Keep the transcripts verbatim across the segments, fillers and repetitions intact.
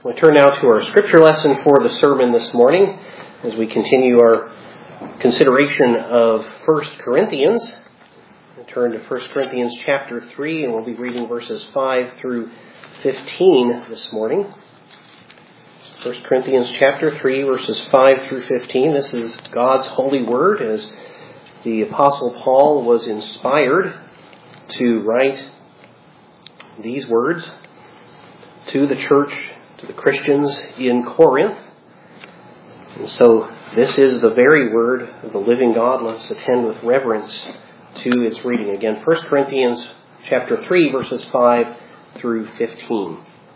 We turn now to our scripture lesson for the sermon this morning as we continue our consideration of First Corinthians. We turn to First Corinthians chapter three, and we'll be reading verses five through fifteen this morning. First Corinthians chapter three, verses five through fifteen. This is God's holy word, as the Apostle Paul was inspired to write these words to the church, to the Christians in Corinth. And so this is the very word of the living God. Let's attend with reverence to its reading. Again, First Corinthians chapter three, verses five through fifteen.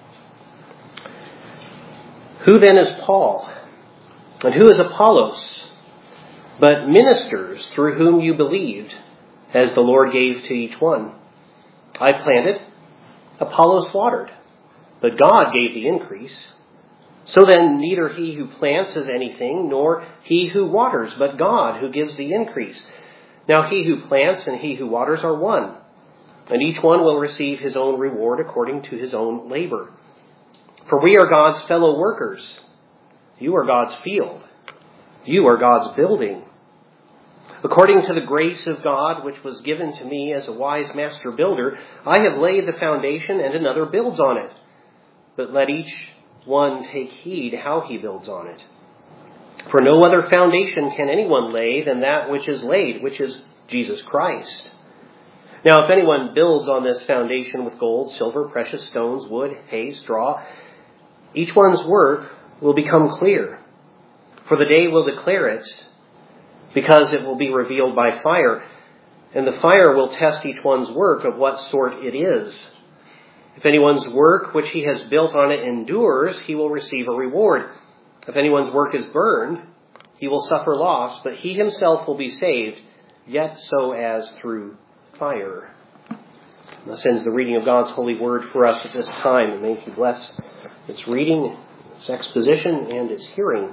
Who then is Paul? And who is Apollos? But ministers through whom you believed, as the Lord gave to each one. I planted, Apollos watered, but God gave the increase. So then neither he who plants is anything, nor he who waters, but God who gives the increase. Now he who plants and he who waters are one, and each one will receive his own reward according to his own labor. For we are God's fellow workers. You are God's field. You are God's building. According to the grace of God, which was given to me as a wise master builder, I have laid the foundation, and another builds on it. But let each one take heed how he builds on it. For no other foundation can anyone lay than that which is laid, which is Jesus Christ. Now, if anyone builds on this foundation with gold, silver, precious stones, wood, hay, straw, each one's work will become clear. For the day will declare it, because it will be revealed by fire, and the fire will test each one's work of what sort it is. If anyone's work which he has built on it endures, he will receive a reward. If anyone's work is burned, he will suffer loss, but he himself will be saved, yet so as through fire. Thus ends the reading of God's holy word for us at this time, and may he bless its reading, its exposition, and its hearing.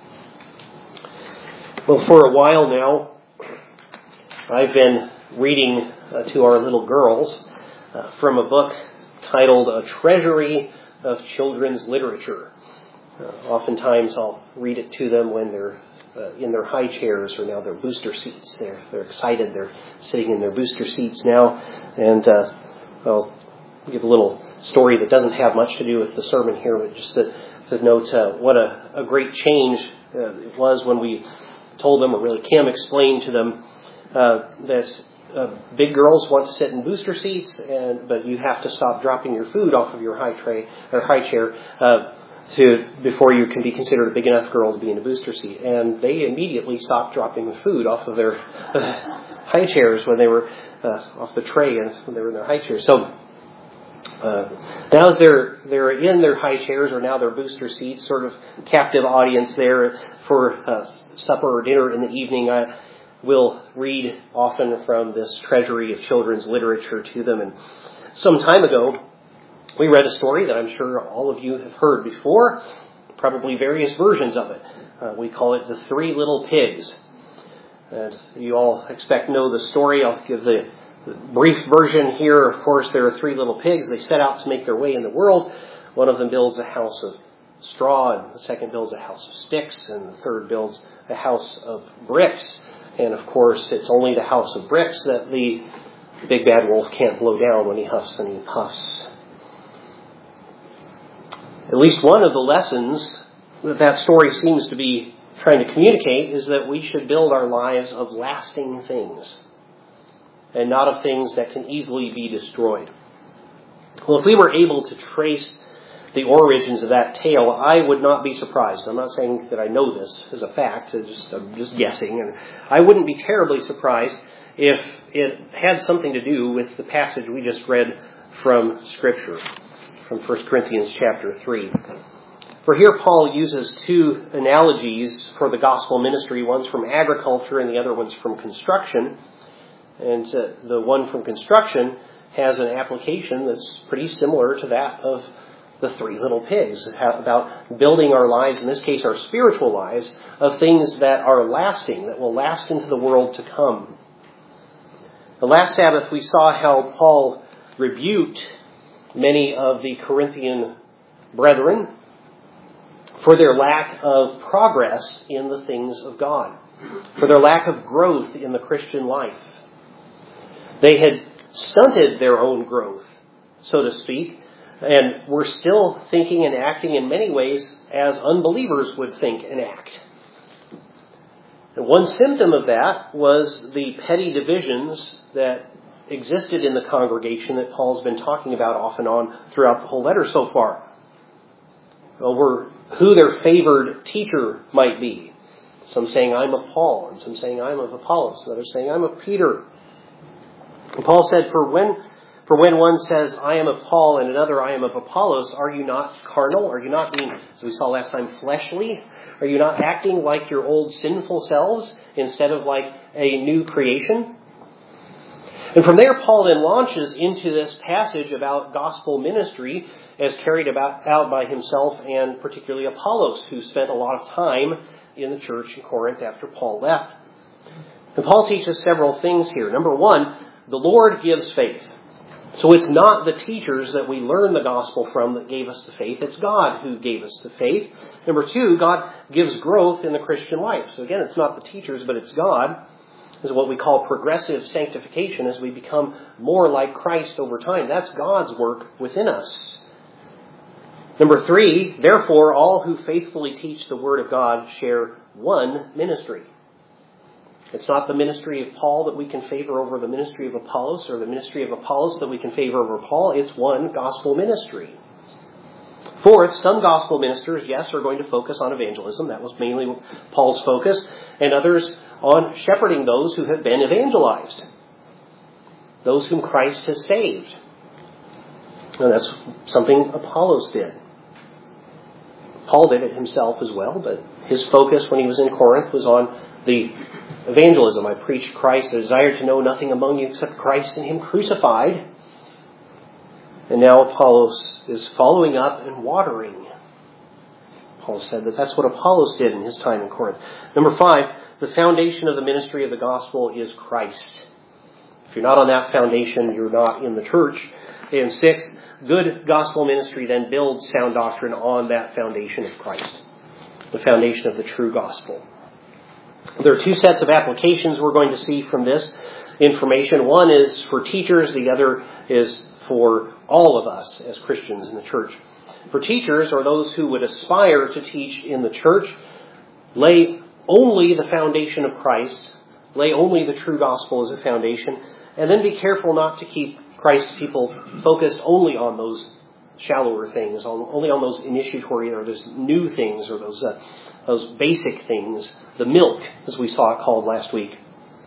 Well, for a while now, I've been reading uh, to our little girls uh, from a book titled A Treasury of Children's Literature. Uh, oftentimes I'll read it to them when they're uh, in their high chairs or now their booster seats. They're, they're excited. They're sitting in their booster seats now. And uh, I'll give a little story that doesn't have much to do with the sermon here, but just to, to note uh, what a, a great change uh, it was when we told them, or really Kim explained to them, uh, that uh, big girls want to sit in booster seats, and but you have to stop dropping your food off of your high tray or high chair uh, to before you can be considered a big enough girl to be in a booster seat. And they immediately stopped dropping the food off of their uh, high chairs when they were uh, off the tray and when they were in their high chairs. So uh, now as they're they're in their high chairs or now their booster seats, sort of captive audience there for uh, supper or dinner in the evening, I will read often from this treasury of children's literature to them. And some time ago, we read a story that I'm sure all of you have heard before, probably various versions of it. Uh, we call it The Three Little Pigs. And you all expect to know the story. I'll give the, the brief version here. Of course, there are three little pigs. They set out to make their way in the world. One of them builds a house of straw, and the second builds a house of sticks, and the third builds a house of bricks. And of course, it's only the house of bricks that the big bad wolf can't blow down when he huffs and he puffs. At least one of the lessons that that story seems to be trying to communicate is that we should build our lives of lasting things and not of things that can easily be destroyed. Well, if we were able to trace the origins of that tale, I would not be surprised. I'm not saying that I know this as a fact. I'm just, I'm just guessing. And I wouldn't be terribly surprised if it had something to do with the passage we just read from Scripture, from First Corinthians chapter three. For here Paul uses two analogies for the gospel ministry. One's from agriculture and the other one's from construction. And uh, the one from construction has an application that's pretty similar to that of the three little pigs, about building our lives, in this case our spiritual lives, of things that are lasting, that will last into the world to come. The last Sabbath we saw how Paul rebuked many of the Corinthian brethren for their lack of progress in the things of God, for their lack of growth in the Christian life. They had stunted their own growth, so to speak, and were still thinking and acting in many ways as unbelievers would think and act. And one symptom of that was the petty divisions that existed in the congregation that Paul's been talking about off and on throughout the whole letter so far, over who their favored teacher might be. Some saying, I'm of Paul, and some saying, I'm of Apollos, and others saying, I'm of Peter. And Paul said, for when for when one says, I am of Paul, and another, I am of Apollos, are you not carnal? Are you not being, as we saw last time, fleshly? Are you not acting like your old sinful selves instead of like a new creation? And from there, Paul then launches into this passage about gospel ministry as carried about, out by himself and particularly Apollos, who spent a lot of time in the church in Corinth after Paul left. And Paul teaches several things here. Number one, the Lord gives faith. So it's not the teachers that we learn the gospel from that gave us the faith. It's God who gave us the faith. Number two, God gives growth in the Christian life. So again, it's not the teachers, but it's God. This is what we call progressive sanctification as we become more like Christ over time. That's God's work within us. Number three, therefore, all who faithfully teach the Word of God share one ministry. It's not the ministry of Paul that we can favor over the ministry of Apollos, or the ministry of Apollos that we can favor over Paul. It's one gospel ministry. Fourth, some gospel ministers, yes, are going to focus on evangelism. That was mainly Paul's focus. And others on shepherding those who have been evangelized. Those whom Christ has saved. And that's something Apollos did. Paul did it himself as well, but his focus when he was in Corinth was on the evangelism. I preached Christ. I desired to know nothing among you except Christ and Him crucified. And now Apollos is following up and watering. Paul said that that's what Apollos did in his time in Corinth. Number five, the foundation of the ministry of the gospel is Christ. If you're not on that foundation, you're not in the church. And sixth, good gospel ministry then builds sound doctrine on that foundation of Christ, the foundation of the true gospel. There are two sets of applications we're going to see from this information. One is for teachers. The other is for all of us as Christians in the church. For teachers, or those who would aspire to teach in the church, lay only the foundation of Christ, lay only the true gospel as a foundation, and then be careful not to keep Christ's people focused only on those shallower things, only on those initiatory or those new things or those uh, those basic things, the milk, as we saw it called last week.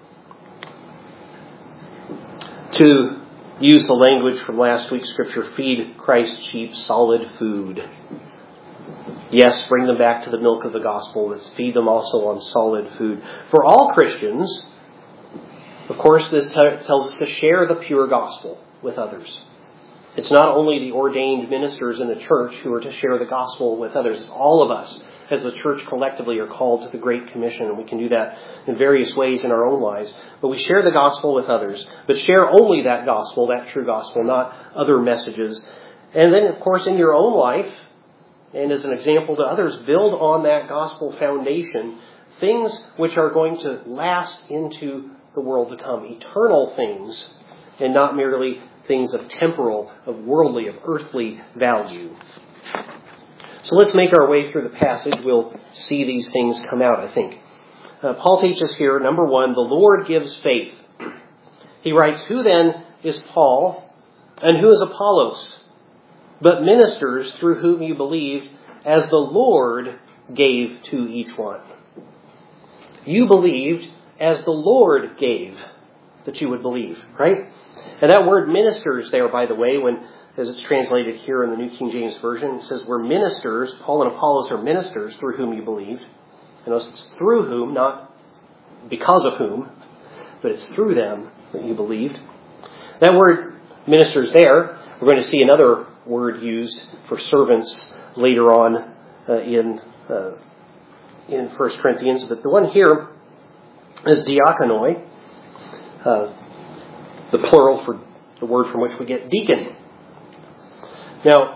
To use the language from last week's scripture, feed Christ's sheep solid food. Yes, bring them back to the milk of the gospel. Let's feed them also on solid food. For all Christians, of course, this t- tells us to share the pure gospel with others. It's not only the ordained ministers in the church who are to share the gospel with others. It's all of us as the church collectively are called to the Great Commission, and we can do that in various ways in our own lives. But we share the gospel with others, but share only that gospel, that true gospel, not other messages. And then, of course, in your own life, and as an example to others, build on that gospel foundation things which are going to last into the world to come, eternal things, and not merely things of temporal, of worldly, of earthly value. So let's make our way through the passage. We'll see these things come out, I think. Uh, Paul teaches here, number one, the Lord gives faith. He writes, who then is Paul and who is Apollos, but ministers through whom you believed, as the Lord gave to each one. You believed as the Lord gave that you would believe, right? And that word ministers there, by the way, when as it's translated here in the New King James Version, it says we're ministers. Paul and Apollos are ministers through whom you believed. And it's through whom, not because of whom, but it's through them that you believed. That word ministers there, we're going to see another word used for servants later on uh, in uh, in First Corinthians. But the one here is diakonoi, uh, the plural for the word from which we get deacon. Now,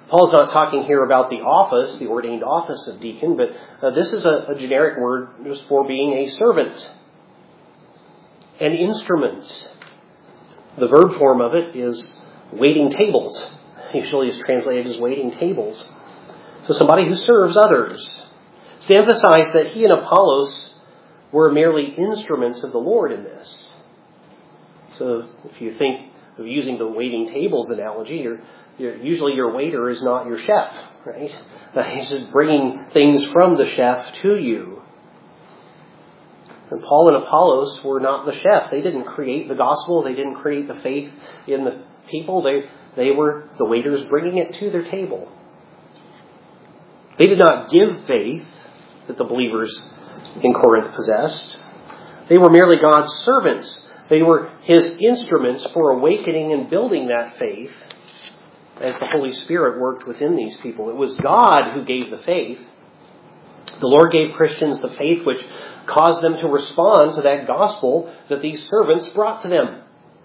Paul's not talking here about the office, the ordained office of deacon, but uh, this is a, a generic word just for being a servant, an instrument. The verb form of it is waiting tables. Usually is translated as waiting tables. So somebody who serves others. It's to emphasize that he and Apollos were merely instruments of the Lord in this. So if you think of using the waiting tables analogy, you're, you're, usually your waiter is not your chef, right? He's just bringing things from the chef to you. And Paul and Apollos were not the chef. They didn't create the gospel. They didn't create the faith in the people. They, they were the waiters bringing it to their table. They did not give faith that the believers in Corinth possessed. They were merely God's servants. They were His instruments for awakening and building that faith as the Holy Spirit worked within these people. It was God who gave the faith. The Lord gave Christians the faith which caused them to respond to that gospel that these servants brought to them.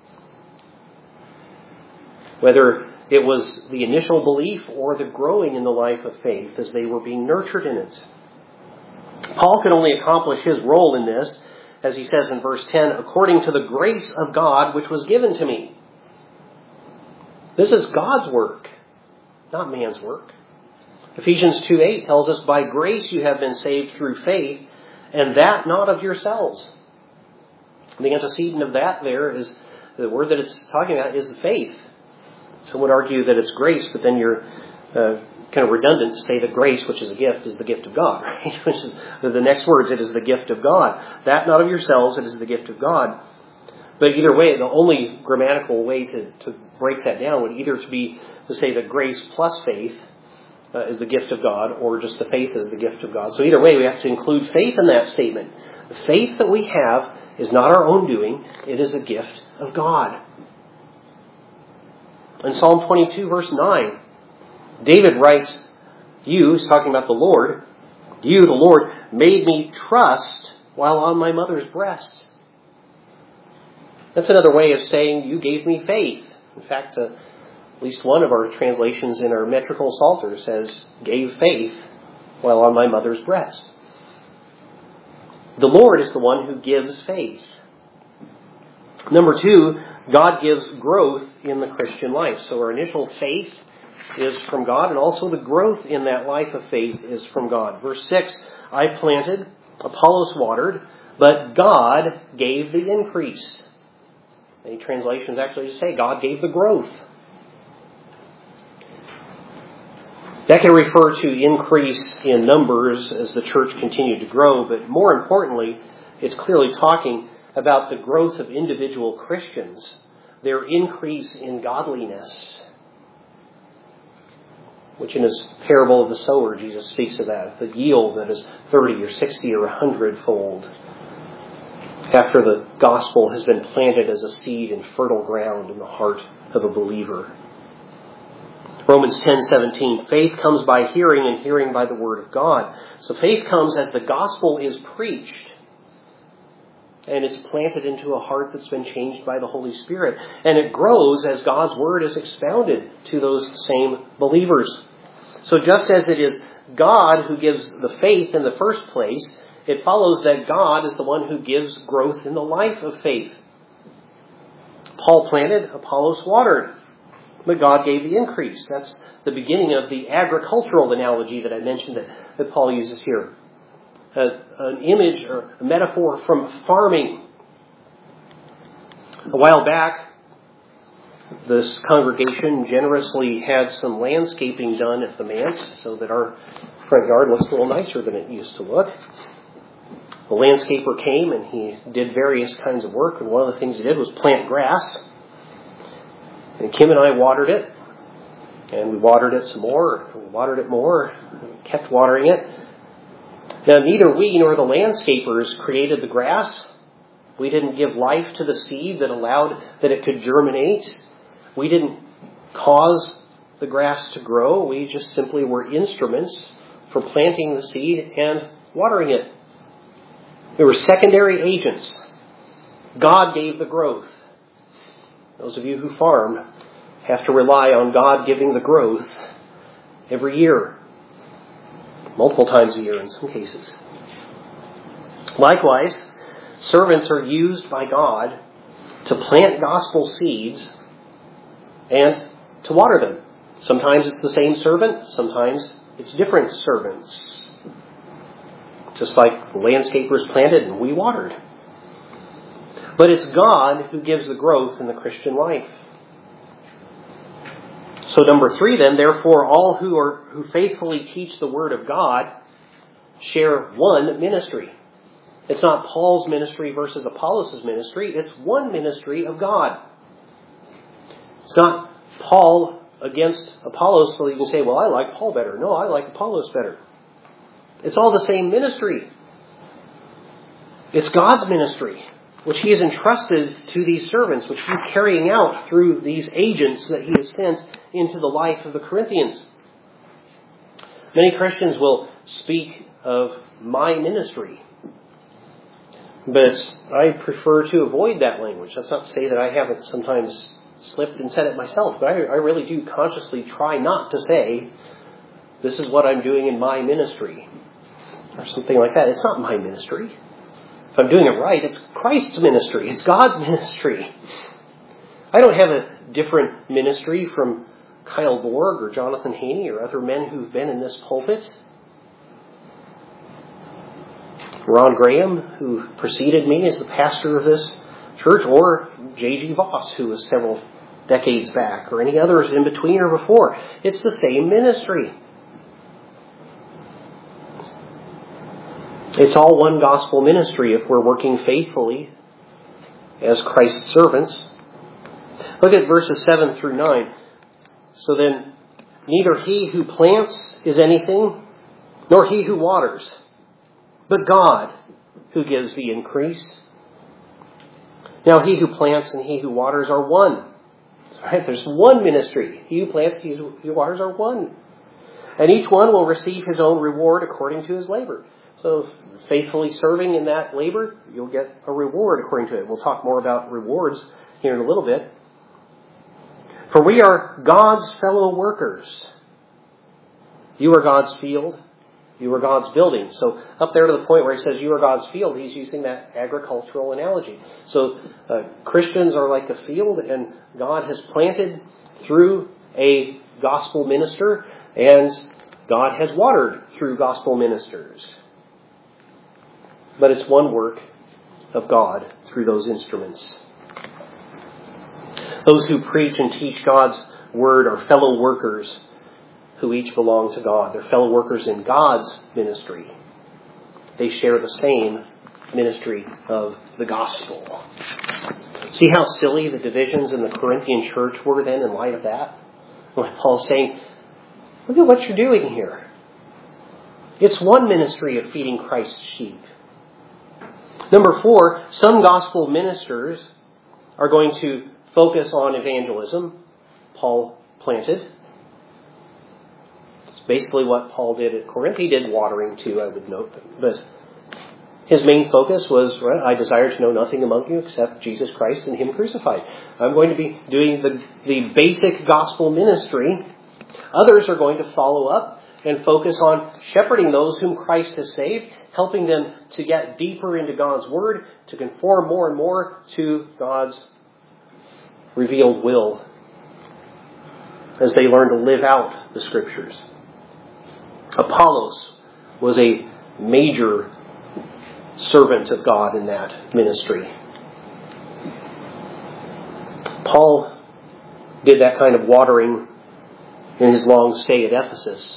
Whether it was the initial belief or the growing in the life of faith as they were being nurtured in it. Paul could only accomplish his role in this, as he says in verse ten, according to the grace of God which was given to me. This is God's work, not man's work. Ephesians two eight tells us, by grace you have been saved through faith, and that not of yourselves. The antecedent of that there is, the word that it's talking about is faith. Some would argue that it's grace, but then you're uh, kind of redundant to say that grace, which is a gift, is the gift of God, right? Which is the next words, it is the gift of God. That not of yourselves, it is the gift of God. But either way, the only grammatical way to, to break that down would either to be to say that grace plus faith uh, is the gift of God, or just the faith is the gift of God. So either way, we have to include faith in that statement. The faith that we have is not our own doing, it is a gift of God. In Psalm twenty-two, verse nine, David writes, you, he's talking about the Lord, you, the Lord, made me trust while on my mother's breast. That's another way of saying you gave me faith. In fact, uh, at least one of our translations in our metrical psalter says, gave faith while on my mother's breast. The Lord is the one who gives faith. Number two, God gives growth in the Christian life. So our initial faith is from God, and also the growth in that life of faith is from God. Verse six, I planted, Apollos watered, but God gave the increase. Many translations actually say God gave the growth. That can refer to increase in numbers as the church continued to grow, but more importantly, it's clearly talking about the growth of individual Christians, their increase in godliness, which in his parable of the sower, Jesus speaks of that, the yield that is thirty or sixty or a hundredfold after the gospel has been planted as a seed in fertile ground in the heart of a believer. Romans ten seventeen, faith comes by hearing, and hearing by the word of God. So faith comes as the gospel is preached, and it's planted into a heart that's been changed by the Holy Spirit. And it grows as God's word is expounded to those same believers. So just as it is God who gives the faith in the first place, it follows that God is the one who gives growth in the life of faith. Paul planted, Apollos watered, but God gave the increase. That's the beginning of the agricultural analogy that I mentioned that, that Paul uses here. A, an image or a metaphor from farming. A while back, this congregation generously had some landscaping done at the manse so that our front yard looks a little nicer than it used to look. The landscaper came and he did various kinds of work, and one of the things he did was plant grass. And Kim and I watered it, and we watered it some more, and we watered it more, and we kept watering it. Now, neither we nor the landscapers created the grass. We didn't give life to the seed that allowed that it could germinate. We didn't cause the grass to grow. We just simply were instruments for planting the seed and watering it. We were secondary agents. God gave the growth. Those of you who farm have to rely on God giving the growth every year, multiple times a year in some cases. Likewise, servants are used by God to plant gospel seeds and to water them. Sometimes it's the same servant, sometimes it's different servants. Just like the landscapers planted and we watered. But it's God who gives the growth in the Christian life. So number three then, therefore all who are who faithfully teach the Word of God share one ministry. It's not Paul's ministry versus Apollos' ministry. It's one ministry of God. It's not Paul against Apollos so you can say, well, I like Paul better. No, I like Apollos better. It's all the same ministry. It's God's ministry, which He has entrusted to these servants, which He's carrying out through these agents that He has sent into the life of the Corinthians. Many Christians will speak of my ministry, but I prefer to avoid that language. That's not to say that I haven't sometimes slipped and said it myself, but I, I really do consciously try not to say, this is what I'm doing in my ministry, or something like that. It's not my ministry. If I'm doing it right, it's Christ's ministry. It's God's ministry. I don't have a different ministry from Kyle Borg or Jonathan Haney or other men who've been in this pulpit. Ron Graham, who preceded me as the pastor of this church, or J G Voss, who was several decades back, or any others in between or before. It's the same ministry. It's all one gospel ministry if we're working faithfully as Christ's servants. Look at verses seven through nine. So then, neither he who plants is anything, nor he who waters, but God who gives the increase. Now he who plants and he who waters are one. Right? There's one ministry. He who plants, he who waters are one. And each one will receive his own reward according to his labor. So faithfully serving in that labor, you'll get a reward according to it. We'll talk more about rewards here in a little bit. For we are God's fellow workers. You are God's field. You are God's building. So up there to the point where he says you are God's field, he's using that agricultural analogy. So uh, Christians are like a field, and God has planted through a gospel minister, and God has watered through gospel ministers. But it's one work of God through those instruments. Those who preach and teach God's word are fellow workers who each belong to God. They're fellow workers in God's ministry. They share the same ministry of the gospel. See how silly the divisions in the Corinthian church were then in light of that? When Paul's saying, look at what you're doing here. It's one ministry of feeding Christ's sheep. Number four, some gospel ministers are going to focus on evangelism. Paul planted. It's basically what Paul did at Corinth. He did watering too, I would note. But his main focus was, right, I desire to know nothing among you except Jesus Christ and Him crucified. I'm going to be doing the, the basic gospel ministry. Others are going to follow up and focus on shepherding those whom Christ has saved, helping them to get deeper into God's Word, to conform more and more to God's revealed will as they learn to live out the Scriptures. Apollos was a major servant of God in that ministry. Paul did that kind of watering in his long stay at Ephesus,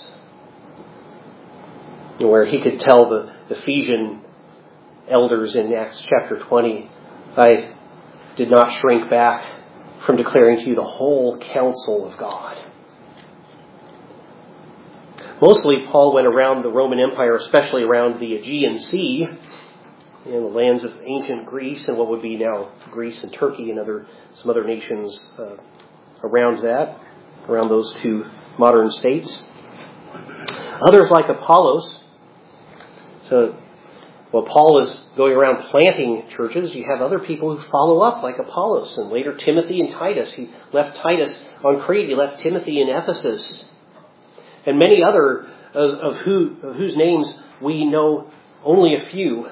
where he could tell the Ephesian elders in Acts chapter twenty, I did not shrink back from declaring to you the whole counsel of God. Mostly Paul went around the Roman Empire, especially around the Aegean Sea, in the lands of ancient Greece and what would be now Greece and Turkey and other some other nations uh, around that, around those two modern states. Others like Apollos. So while Paul is going around planting churches, you have other people who follow up like Apollos, and later Timothy and Titus. He left Titus on Crete. He left Timothy in Ephesus. and many other of, of, who, of whose names we know only a few,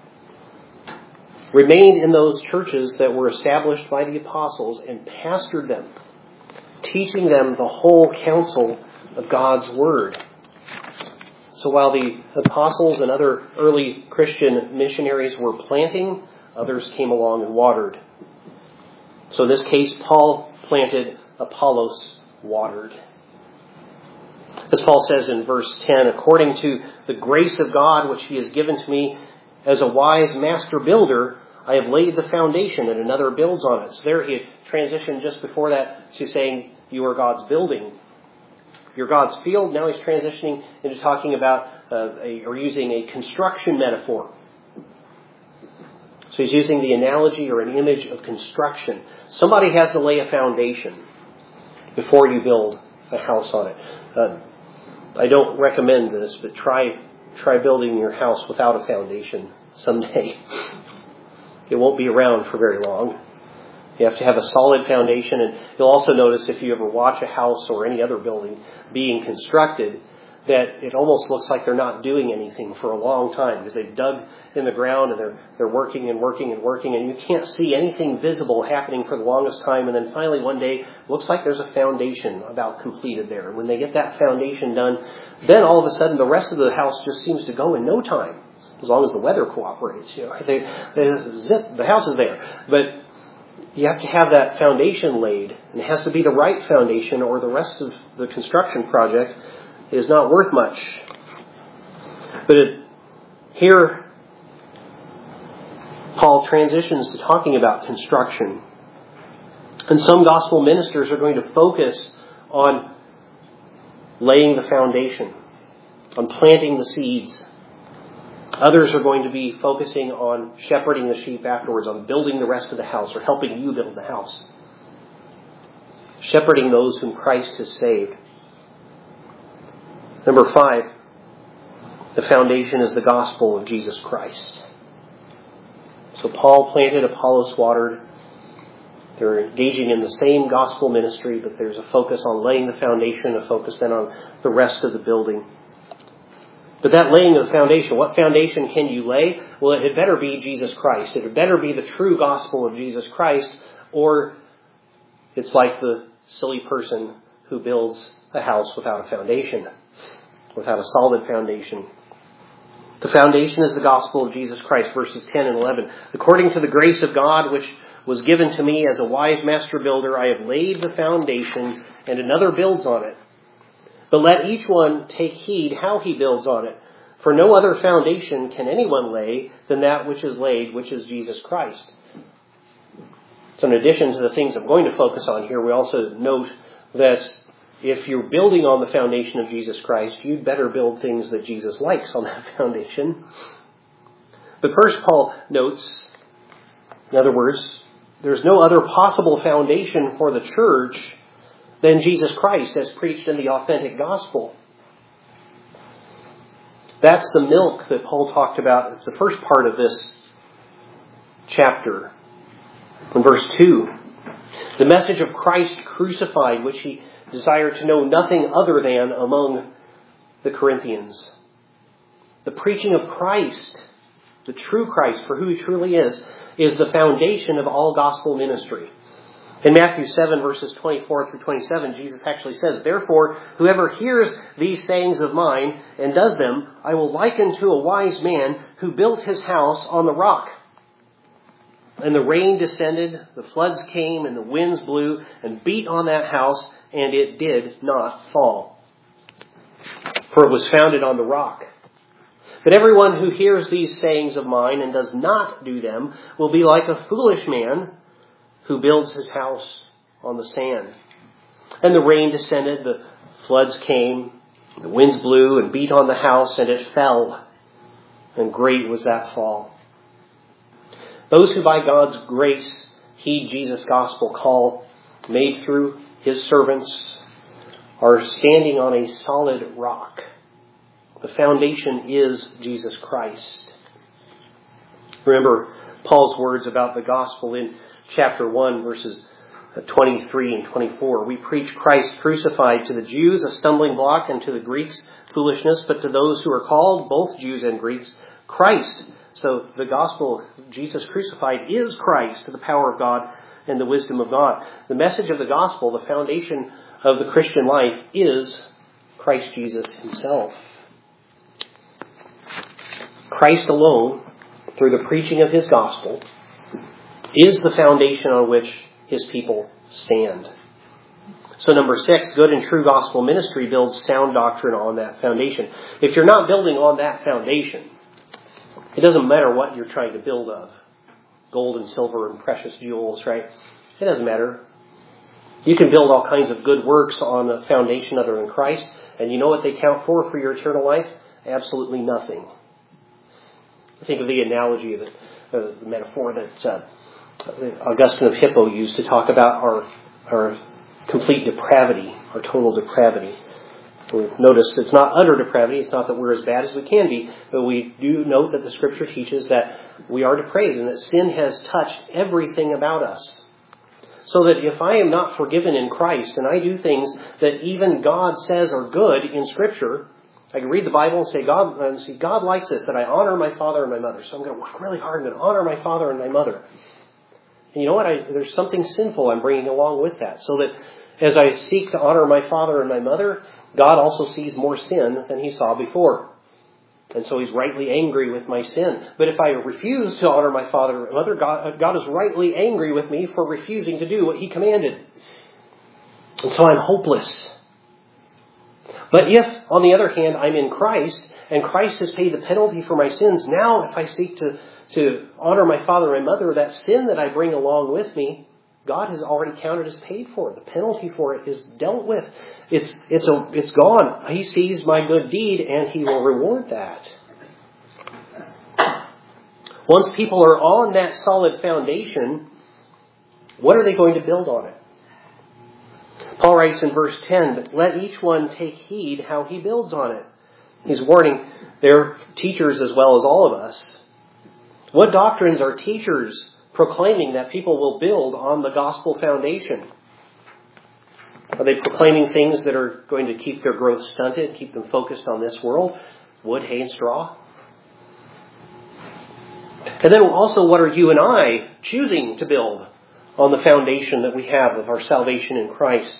remained in those churches that were established by the apostles and pastored them, teaching them the whole counsel of God's Word. So while the apostles and other early Christian missionaries were planting, others came along and watered. So in this case, Paul planted, Apollos watered. As Paul says in verse ten, according to the grace of God which he has given to me as a wise master builder, I have laid the foundation and another builds on it. So there he transitioned just before that to saying, you are God's building. You're God's field. Now he's transitioning into talking about uh, a, or using a construction metaphor. So he's using the analogy or an image of construction. Somebody has to lay a foundation before you build a house on it. Uh, I don't recommend this, but try try building your house without a foundation someday. It won't be around for very long. You have to have a solid foundation, and you'll also notice if you ever watch a house or any other building being constructed, that it almost looks like they're not doing anything for a long time because they've dug in the ground and they're they're working and working and working, and you can't see anything visible happening for the longest time, and then finally one day it looks like there's a foundation about completed there. When they get that foundation done, then all of a sudden the rest of the house just seems to go in no time, as long as the weather cooperates. You know, they, they, zip, the house is there, but you have to have that foundation laid, and it has to be the right foundation, or the rest of the construction project is not worth much. But it, here, Paul transitions to talking about construction. And some gospel ministers are going to focus on laying the foundation, on planting the seeds. Others are going to be focusing on shepherding the sheep afterwards, on building the rest of the house, or helping you build the house. Shepherding those whom Christ has saved. Number five, the foundation is the gospel of Jesus Christ. So Paul planted, Apollos watered. They're engaging in the same gospel ministry, but there's a focus on laying the foundation, a focus then on the rest of the building. But that laying of the foundation, what foundation can you lay? Well, it had better be Jesus Christ. It had better be the true gospel of Jesus Christ, or it's like the silly person who builds a house without a foundation, without a solid foundation. The foundation is the gospel of Jesus Christ, verses ten and eleven. According to the grace of God, which was given to me as a wise master builder, I have laid the foundation, and another builds on it. But let each one take heed how he builds on it. For no other foundation can anyone lay than that which is laid, which is Jesus Christ. So in addition to the things I'm going to focus on here, we also note that if you're building on the foundation of Jesus Christ, you'd better build things that Jesus likes on that foundation. But first, Paul notes, in other words, there's no other possible foundation for the church than Jesus Christ as preached in the authentic gospel. That's the milk that Paul talked about. It's the first part of this chapter. In verse two, the message of Christ crucified, which he desired to know nothing other than among the Corinthians. The preaching of Christ, the true Christ, for who he truly is, is the foundation of all gospel ministry. In Matthew seven, verses twenty-four through twenty-seven, Jesus actually says, therefore, whoever hears these sayings of mine and does them, I will liken to a wise man who built his house on the rock. And the rain descended, the floods came, and the winds blew and beat on that house, and it did not fall. For it was founded on the rock. But everyone who hears these sayings of mine and does not do them will be like a foolish man who builds his house on the sand. And the rain descended, the floods came, the winds blew and beat on the house, and it fell. And great was that fall. Those who by God's grace heed Jesus' gospel call, made through his servants, are standing on a solid rock. The foundation is Jesus Christ. Remember Paul's words about the gospel in chapter one, verses twenty-three and twenty-four. We preach Christ crucified, to the Jews a stumbling block, and to the Greeks foolishness, but to those who are called, both Jews and Greeks, Christ. So the gospel of Jesus crucified is Christ, the power of God and the wisdom of God. The message of the gospel, the foundation of the Christian life, is Christ Jesus himself. Christ alone, through the preaching of his gospel, is the foundation on which his people stand. So number six, good and true gospel ministry builds sound doctrine on that foundation. If you're not building on that foundation, it doesn't matter what you're trying to build of. Gold and silver and precious jewels, right? It doesn't matter. You can build all kinds of good works on a foundation other than Christ, and you know what they count for for your eternal life? Absolutely nothing. Think of the analogy of it, uh, the metaphor that uh, Augustine of Hippo used to talk about our our complete depravity, our total depravity. Notice it's not utter depravity. It's not that we're as bad as we can be, but we do note that the Scripture teaches that we are depraved and that sin has touched everything about us. So that if I am not forgiven in Christ and I do things that even God says are good in Scripture, I can read the Bible and say, God, and see, God likes this, that I honor my father and my mother. So I'm going to work really hard and honor my father and my mother. And you know what? I, there's something sinful I'm bringing along with that. So that as I seek to honor my father and my mother, God also sees more sin than he saw before. And so he's rightly angry with my sin. But if I refuse to honor my father and mother, God, God is rightly angry with me for refusing to do what he commanded. And so I'm hopeless. But if, on the other hand, I'm in Christ, and Christ has paid the penalty for my sins, now if I seek to, to honor my father and mother, that sin that I bring along with me, God has already counted as paid for. The penalty for it is dealt with. It's it's a, it's gone. He sees my good deed and he will reward that. Once people are on that solid foundation, what are they going to build on it? Paul writes in verse ten, but let each one take heed how he builds on it. He's warning their teachers as well as all of us. What doctrines are teachers proclaiming that people will build on the gospel foundation? Are they proclaiming things that are going to keep their growth stunted, keep them focused on this world? Wood, hay, and straw? And then also, what are you and I choosing to build on the foundation that we have of our salvation in Christ?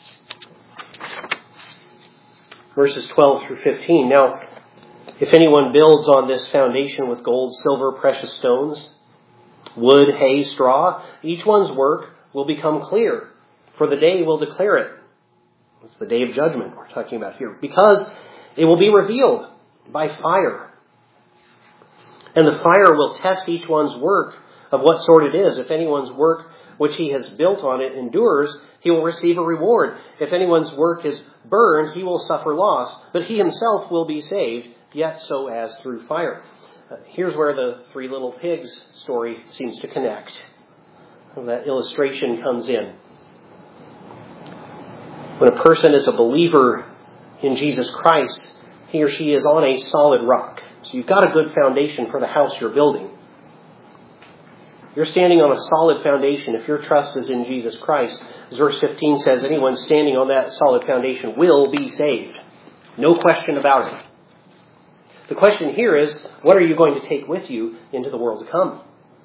Verses twelve through fifteen. Now, if anyone builds on this foundation with gold, silver, precious stones, wood, hay, straw, each one's work will become clear, for the day will declare it. It's the day of judgment we're talking about here. Because it will be revealed by fire. And the fire will test each one's work of what sort it is. If anyone's work which he has built on it endures, he will receive a reward. If anyone's work is burned, he will suffer loss, but he himself will be saved, yet so as through fire. Uh, here's where the three little pigs story seems to connect. That illustration comes in. When a person is a believer in Jesus Christ, he or she is on a solid rock. So you've got a good foundation for the house you're building. You're standing on a solid foundation if your trust is in Jesus Christ. As verse fifteen says, anyone standing on that solid foundation will be saved. No question about it. The question here is, what are you going to take with you into the world to come?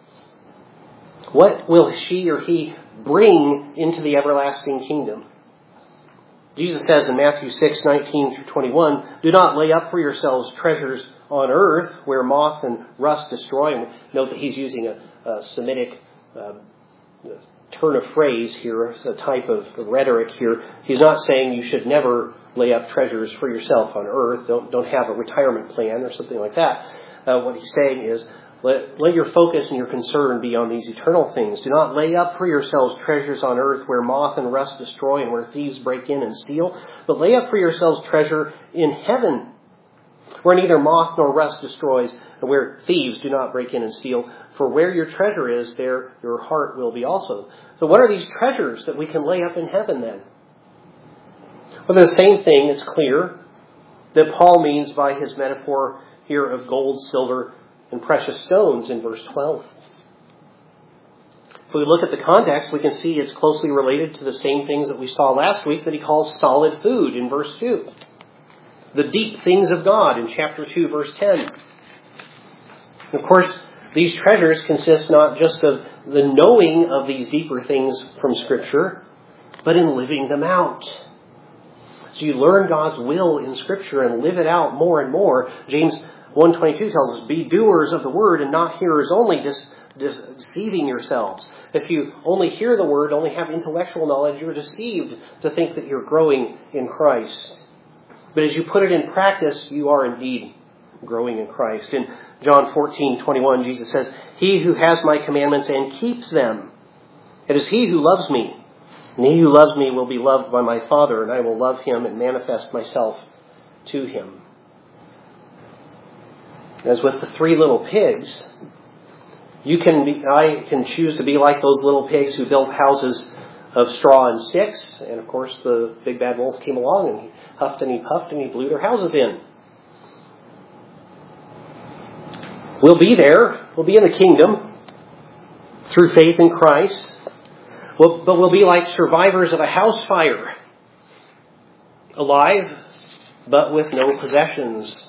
What will she or he bring into the everlasting kingdom? Jesus says in Matthew six, nineteen through twenty-one, do not lay up for yourselves treasures on earth where moth and rust destroy. And note that he's using a, a Semitic uh, turn of phrase here, a type of rhetoric here. He's not saying you should never lay up treasures for yourself on earth. Don't, don't have a retirement plan or something like that. Uh, what he's saying is, Let, let your focus and your concern be on these eternal things. Do not lay up for yourselves treasures on earth where moth and rust destroy and where thieves break in and steal. But lay up for yourselves treasure in heaven where neither moth nor rust destroys and where thieves do not break in and steal. For where your treasure is, there your heart will be also. So what are these treasures that we can lay up in heaven then? Well, the same thing, it's clear, that Paul means by his metaphor here of gold, silver, and precious stones in verse twelve. If we look at the context, we can see it's closely related to the same things that we saw last week that he calls solid food in verse two. The deep things of God in chapter two, verse ten. Of course, these treasures consist not just of the knowing of these deeper things from Scripture, but in living them out. So you learn God's will in Scripture and live it out more and more. James one twenty-two tells us, be doers of the word and not hearers only, dis- dis- deceiving yourselves. If you only hear the word, only have intellectual knowledge, you're deceived to think that you're growing in Christ. But as you put it in practice, you are indeed growing in Christ. In John fourteen twenty-one, Jesus says, he who has my commandments and keeps them, it is he who loves me. And he who loves me will be loved by my Father, and I will love him and manifest myself to him. As with the three little pigs, you can be, I can choose to be like those little pigs who built houses of straw and sticks. And of course, the big bad wolf came along and he huffed and he puffed and he blew their houses in. We'll be there. We'll be in the kingdom through faith in Christ. We'll, but we'll be like survivors of a house fire. Alive, but with no possessions.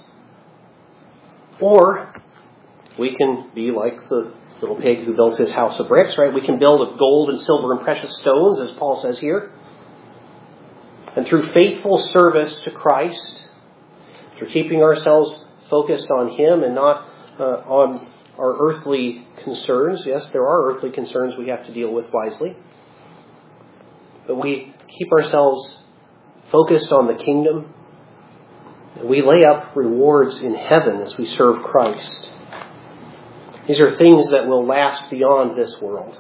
Or we can be like the little pig who built his house of bricks, right? We can build of gold and silver and precious stones, as Paul says here. And through faithful service to Christ, through keeping ourselves focused on him and not uh, on our earthly concerns. Yes, there are earthly concerns we have to deal with wisely. But we keep ourselves focused on the kingdom. And we lay up rewards in heaven as we serve Christ. These are things that will last beyond this world.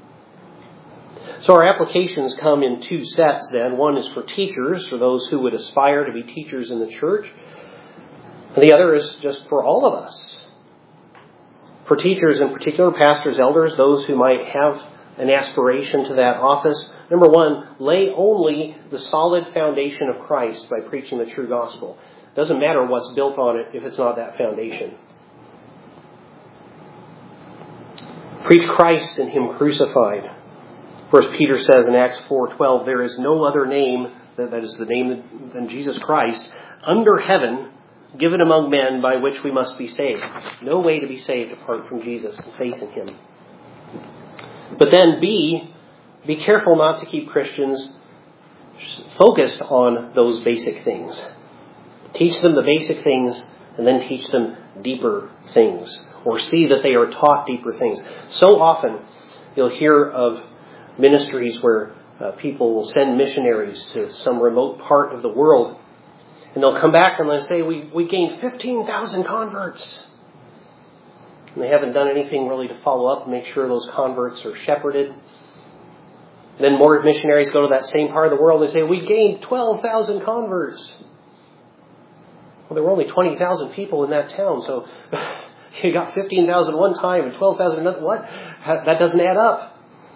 So our applications come in two sets then. One is for teachers, for those who would aspire to be teachers in the church. And the other is just for all of us. For teachers in particular, pastors, elders, those who might have an aspiration to that office. Number one, lay only the solid foundation of Christ by preaching the true gospel. It doesn't matter what's built on it if it's not that foundation. Preach Christ and him crucified. First Peter says in Acts four twelve, there is no other name, that is the name than Jesus Christ, under heaven given among men by which we must be saved. No way to be saved apart from Jesus and faith in him. But then B, be careful not to keep Christians focused on those basic things. Teach them the basic things and then teach them deeper things, or see that they are taught deeper things. So often you'll hear of ministries where uh, people will send missionaries to some remote part of the world, and they'll come back and they'll say, we, we gained fifteen thousand converts. And they haven't done anything really to follow up and make sure those converts are shepherded. Then more missionaries go to that same part of the world and they say, we gained twelve thousand converts. Well, there were only twenty thousand people in that town, so you got fifteen thousand one time and twelve thousand another. What? That doesn't add up.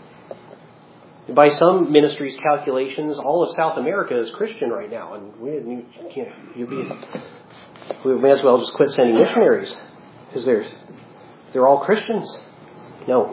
By some ministries' calculations, all of South America is Christian right now, and we you can't. You'd be. We may as well just quit sending missionaries because they're they're all Christians. No.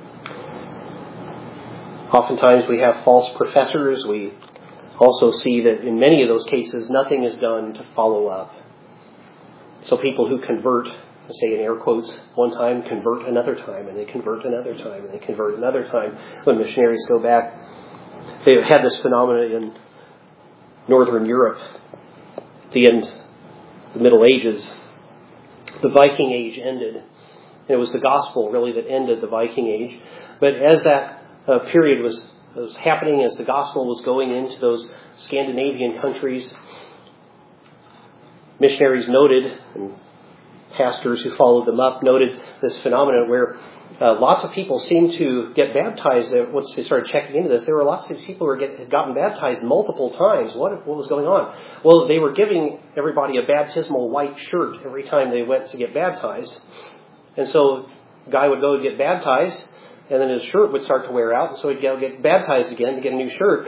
Oftentimes we have false professors. We also see that in many of those cases, nothing is done to follow up. So people who convert, say in air quotes, one time, convert another time, and they convert another time, and they convert another time. When missionaries go back, they had this phenomenon in Northern Europe, the end, the Middle Ages. The Viking Age ended. And it was the gospel, really, that ended the Viking Age. But as that uh, period was, was happening, as the gospel was going into those Scandinavian countries, missionaries noted, and pastors who followed them up noted this phenomenon where uh, lots of people seemed to get baptized. Once they started checking into this, there were lots of people who get, had gotten baptized multiple times. What, what was going on? Well, they were giving everybody a baptismal white shirt every time they went to get baptized. And so a guy would go to get baptized, and then his shirt would start to wear out, and so he'd go get baptized again to get a new shirt.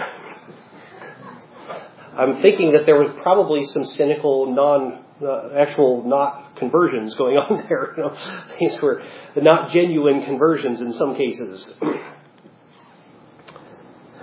I'm thinking that there was probably some cynical, non, uh, actual not conversions going on there. You know, these were not genuine conversions in some cases.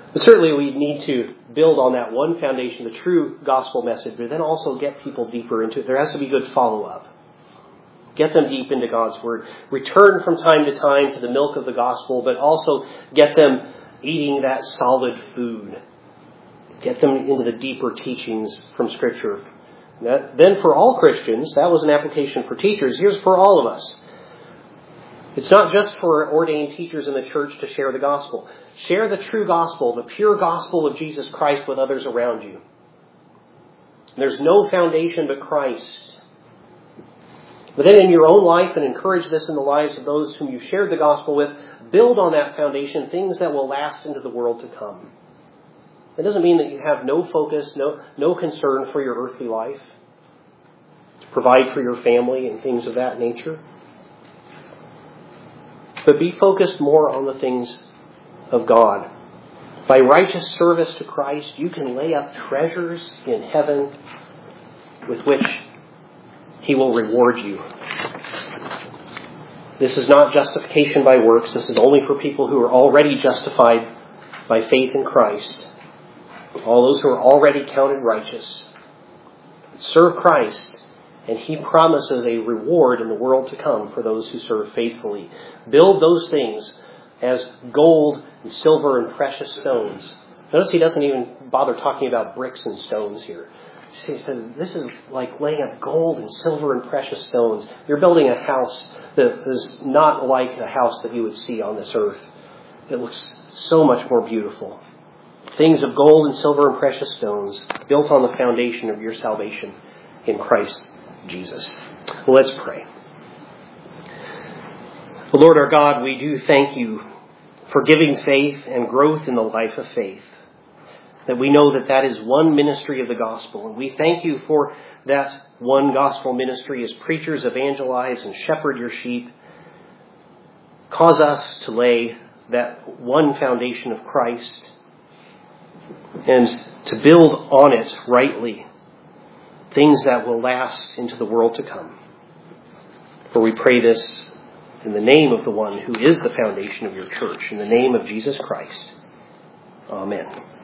But certainly we need to build on that one foundation, the true gospel message, but then also get people deeper into it. There has to be good follow-up. Get them deep into God's Word. Return from time to time to the milk of the gospel, but also get them eating that solid food. Get them into the deeper teachings from Scripture. That, then for all Christians, that was an application for teachers. Here's for all of us. It's not just for ordained teachers in the church to share the gospel. Share the true gospel, the pure gospel of Jesus Christ with others around you. There's no foundation but Christ. But then in your own life, and encourage this in the lives of those whom you shared the gospel with, build on that foundation things that will last into the world to come. It doesn't mean that you have no focus, no, no concern for your earthly life, to provide for your family and things of that nature. But be focused more on the things of God. By righteous service to Christ, you can lay up treasures in heaven with which He will reward you. This is not justification by works. This is only for people who are already justified by faith in Christ. All those who are already counted righteous. Serve Christ, and He promises a reward in the world to come for those who serve faithfully. Build those things as gold and silver and precious stones. Notice He doesn't even bother talking about bricks and stones here. He says this is like laying up gold and silver and precious stones. You're building a house that is not like a house that you would see on this earth. It looks so much more beautiful. Things of gold and silver and precious stones built on the foundation of your salvation in Christ Jesus. Well, let's pray. Lord our God, we do thank You for giving faith and growth in the life of faith. That we know that that is one ministry of the gospel. And we thank You for that one gospel ministry as preachers evangelize and shepherd Your sheep. Cause us to lay that one foundation of Christ and to build on it rightly things that will last into the world to come. For we pray this in the name of the one who is the foundation of Your church, in the name of Jesus Christ. Amen.